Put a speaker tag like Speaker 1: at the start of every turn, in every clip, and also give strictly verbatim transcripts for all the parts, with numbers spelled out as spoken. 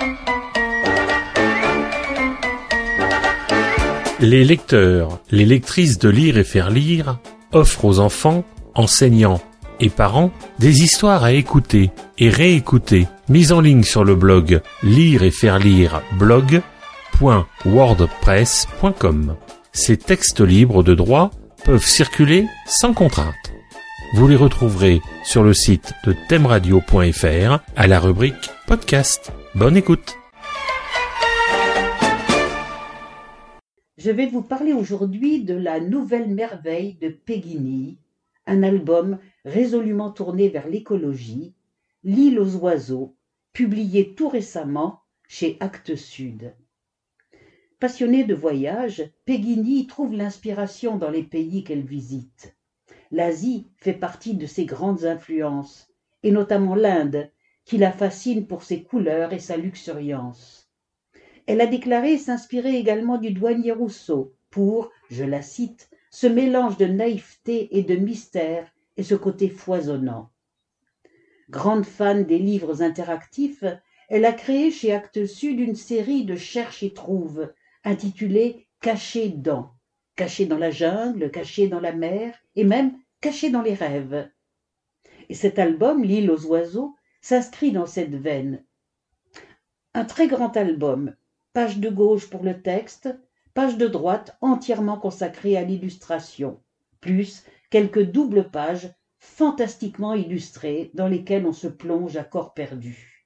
Speaker 1: Les lecteurs, les lectrices de Lire et faire lire offrent aux enfants, enseignants et parents des histoires à écouter et réécouter, mises en ligne sur le blog lire et faire lire blog point wordpress point com. Ces textes libres de droit peuvent circuler sans contrainte. Vous les retrouverez sur le site de thème radio point f r à la rubrique podcast. Bonne écoute.
Speaker 2: Je vais vous parler aujourd'hui de la nouvelle merveille de Péguigny, un album résolument tourné vers l'écologie, L'île aux oiseaux, publié tout récemment chez Actes Sud. Passionnée de voyage, Péguigny trouve l'inspiration dans les pays qu'elle visite. L'Asie fait partie de ses grandes influences, et notamment l'Inde, qui la fascine pour ses couleurs et sa luxuriance. Elle a déclaré s'inspirer également du douanier Rousseau pour, je la cite, ce mélange de naïveté et de mystère et ce côté foisonnant. Grande fan des livres interactifs, elle a créé chez Actes Sud une série de cherche et trouve, intitulée Caché dans, caché dans la jungle, caché dans la mer et même caché dans les rêves. Et cet album, L'île aux oiseaux, s'inscrit dans cette veine. Un très grand album, page de gauche pour le texte, page de droite entièrement consacrée à l'illustration, plus quelques doubles pages fantastiquement illustrées dans lesquelles on se plonge à corps perdu.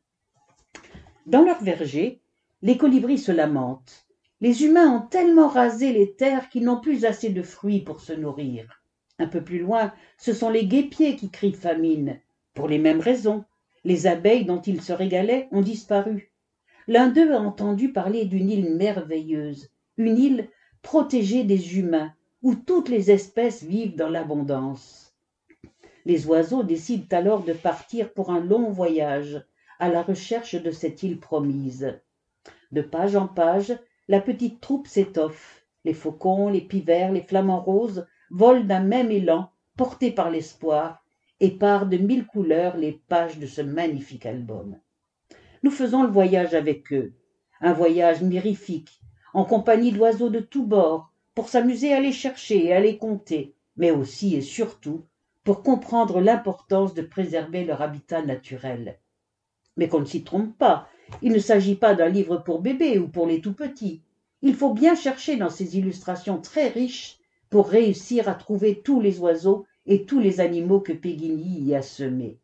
Speaker 2: Dans leur verger, les colibris se lamentent. Les humains ont tellement rasé les terres qu'ils n'ont plus assez de fruits pour se nourrir. Un peu plus loin, ce sont les guêpiers qui crient famine, pour les mêmes raisons. Les abeilles dont ils se régalaient ont disparu. L'un d'eux a entendu parler d'une île merveilleuse, une île protégée des humains, où toutes les espèces vivent dans l'abondance. Les oiseaux décident alors de partir pour un long voyage, à la recherche de cette île promise. De page en page, la petite troupe s'étoffe. Les faucons, les pivers, les flamants roses volent d'un même élan, portés par l'espoir, et parent de mille couleurs les pages de ce magnifique album. Nous faisons le voyage avec eux, un voyage mirifique, en compagnie d'oiseaux de tous bords, pour s'amuser à les chercher et à les compter, mais aussi et surtout pour comprendre l'importance de préserver leur habitat naturel. Mais qu'on ne s'y trompe pas, il ne s'agit pas d'un livre pour bébés ou pour les tout-petits. Il faut bien chercher dans ces illustrations très riches pour réussir à trouver tous les oiseaux et tous les animaux que Péguigny y a semés.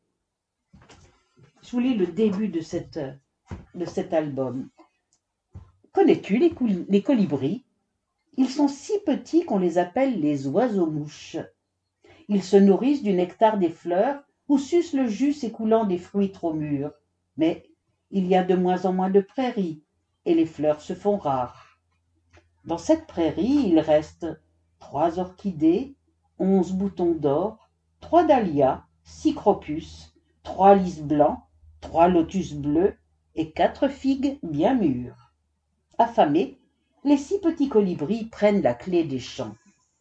Speaker 2: Je vous lis le début de, cette, de cet album. Connais-tu les, les colibris? Ils sont si petits qu'on les appelle les oiseaux-mouches. Ils se nourrissent du nectar des fleurs ou sucent le jus s'écoulant des fruits trop mûrs. Mais il y a de moins en moins de prairies et les fleurs se font rares. Dans cette prairie, il reste trois orchidées, onze boutons d'or, trois dahlias, six crocus, trois lys blancs, trois lotus bleus et quatre figues bien mûres. Affamés, les six petits colibris prennent la clé des champs.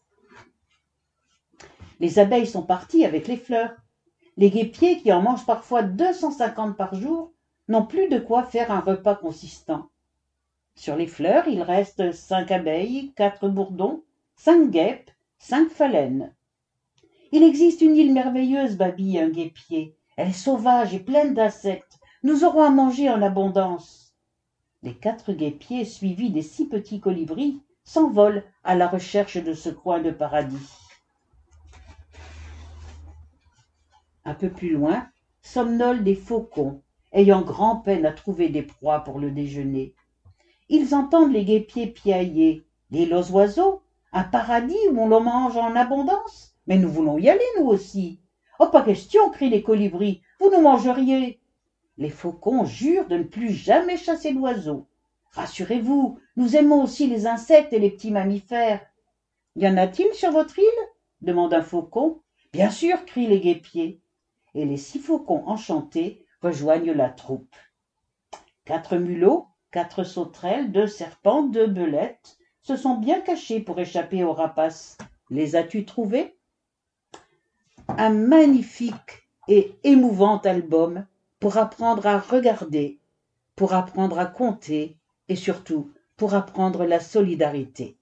Speaker 2: Les abeilles sont parties avec les fleurs. Les guêpiers, qui en mangent parfois deux cent cinquante par jour, n'ont plus de quoi faire un repas consistant. Sur les fleurs, il reste cinq abeilles, quatre bourdons, cinq guêpes, cinq phalènes. Il existe une île merveilleuse, babille un guêpier. Elle est sauvage et pleine d'insectes. Nous aurons à manger en abondance. Les quatre guêpiers, suivis des six petits colibris, s'envolent à la recherche de ce coin de paradis. Un peu plus loin, somnolent des faucons, ayant grand-peine à trouver des proies pour le déjeuner. Ils entendent les guêpiers piailler. L'île aux oiseaux, un paradis où on le mange en abondance. Mais nous voulons y aller, nous aussi. Oh, pas question, crient les colibris, vous nous mangeriez. Les faucons jurent de ne plus jamais chasser d'oiseaux. Rassurez-vous, nous aimons aussi les insectes et les petits mammifères. Y en a-t-il sur votre île? Demande un faucon. Bien sûr, crient les guêpiers. Et les six faucons enchantés rejoignent la troupe. Quatre mulots, quatre sauterelles, deux serpents, deux belettes se sont bien cachés pour échapper aux rapaces. Les as-tu trouvés? Un magnifique et émouvant album pour apprendre à regarder, pour apprendre à compter et surtout pour apprendre la solidarité.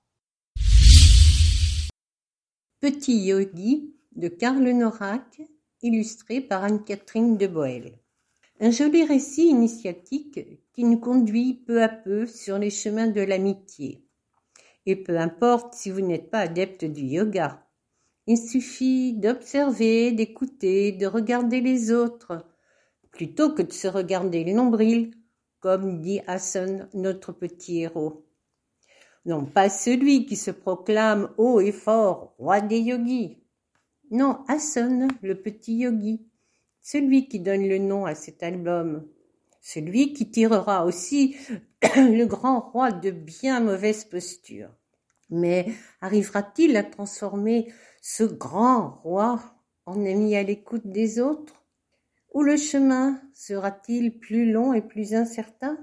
Speaker 3: Petit yogi de Karl Norak, illustré par Anne-Catherine de Boel. Un joli récit initiatique qui nous conduit peu à peu sur les chemins de l'amitié. Et peu importe si vous n'êtes pas adepte du yoga, il suffit d'observer, d'écouter, de regarder les autres, plutôt que de se regarder le nombril, comme dit Hassan, notre petit héros. Non, pas celui qui se proclame haut et fort, roi des yogis. Non, Hassan, le petit yogi, celui qui donne le nom à cet album, celui qui tirera aussi le grand roi de bien mauvaise posture. Mais arrivera-t-il à transformer ce grand roi en ami à l'écoute des autres? Ou le chemin sera-t-il plus long et plus incertain?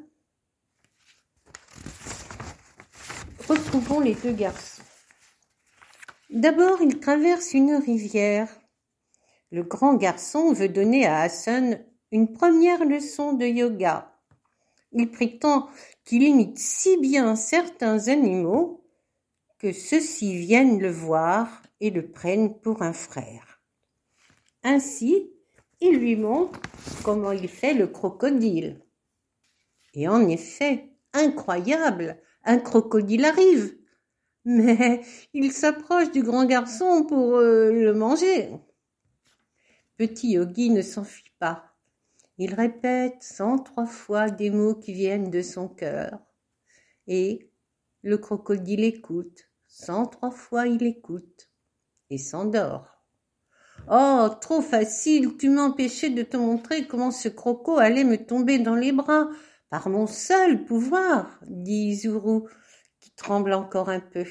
Speaker 3: Retrouvons les deux garçons. D'abord, ils traversent une rivière. Le grand garçon veut donner à Hassan une première leçon de yoga. Il prétend qu'il imite si bien certains animaux que ceux-ci viennent le voir et le prennent pour un frère. Ainsi, il lui montre comment il fait le crocodile. Et en effet, incroyable, un crocodile arrive, mais il s'approche du grand garçon pour euh, le manger. Petit yogi ne s'enfuit pas. Il répète cent trois fois des mots qui viennent de son cœur. Et le crocodile écoute. Cent trois fois il écoute et s'endort. Oh, trop facile, tu m'empêchais de te montrer comment ce croco allait me tomber dans les bras par mon seul pouvoir, dit Isuru, qui tremble encore un peu.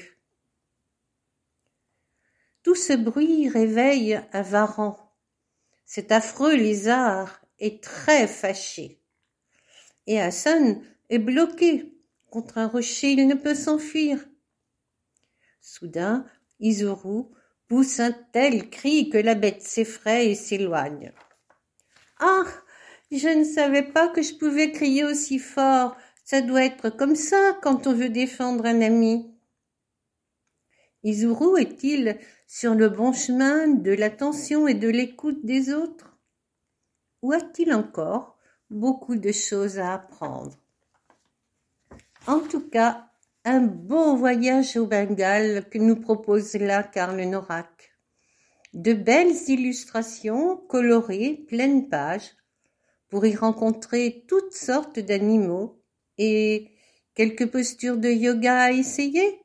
Speaker 3: Tout ce bruit réveille un varan. Cet affreux lézard est très fâché. Et Hassan est bloqué contre un rocher, il ne peut s'enfuir. Soudain, Isuru pousse un tel cri que la bête s'effraie et s'éloigne. « Ah, je ne savais pas que je pouvais crier aussi fort. Ça doit être comme ça quand on veut défendre un ami. » Isuru est-il sur le bon chemin de l'attention et de l'écoute des autres? Ou a-t-il encore beaucoup de choses à apprendre? En tout cas, un beau voyage au Bengale que nous propose là Karl Norak. De belles illustrations colorées, pleines pages, pour y rencontrer toutes sortes d'animaux et quelques postures de yoga à essayer.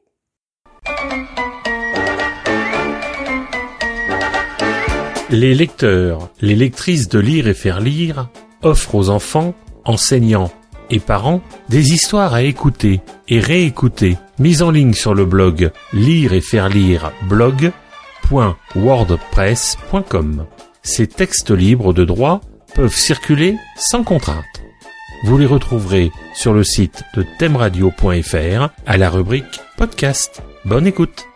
Speaker 1: Les lecteurs, les lectrices de Lire et faire lire offrent aux enfants, enseignants et parents des histoires à écouter et réécouter, mises en ligne sur le blog lire et faire lire blog point wordpress point com. Ces textes libres de droit peuvent circuler sans contrainte. Vous les retrouverez sur le site de thème radio point f r à la rubrique podcast. Bonne écoute.